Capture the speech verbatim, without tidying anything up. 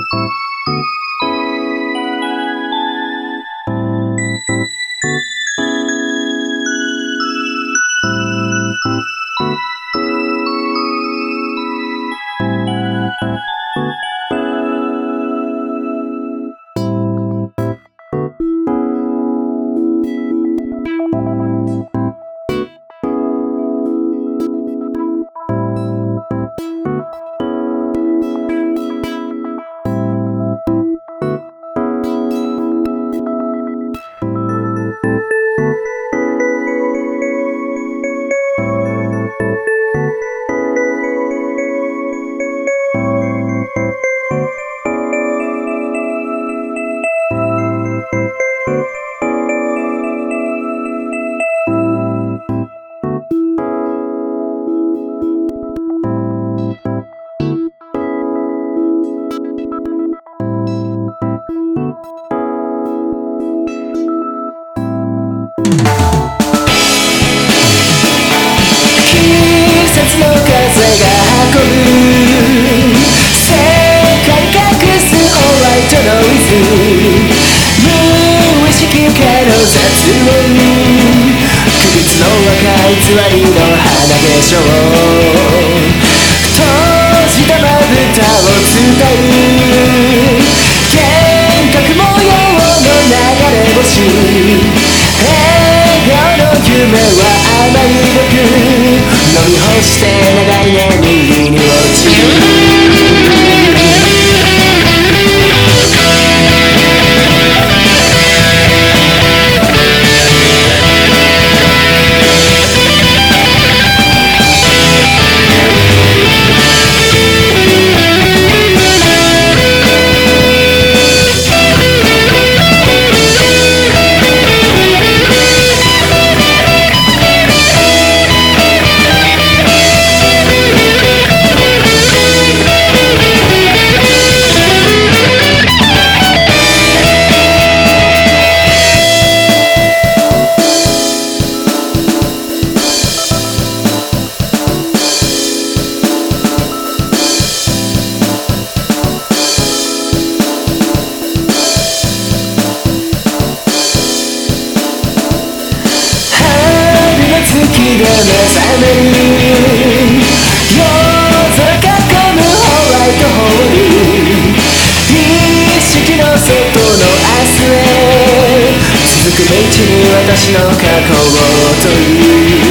無意識化の雑音、首つの若い偽りの花化粧、閉じたまぶたを伝う幻覚模様の流れ星、笑顔の夢は甘い毒、飲み干して長い眠りに落ちる。月で目覚める夜空囲むホワイトホール、意識の外の明日へ続く道に私の過去を問う。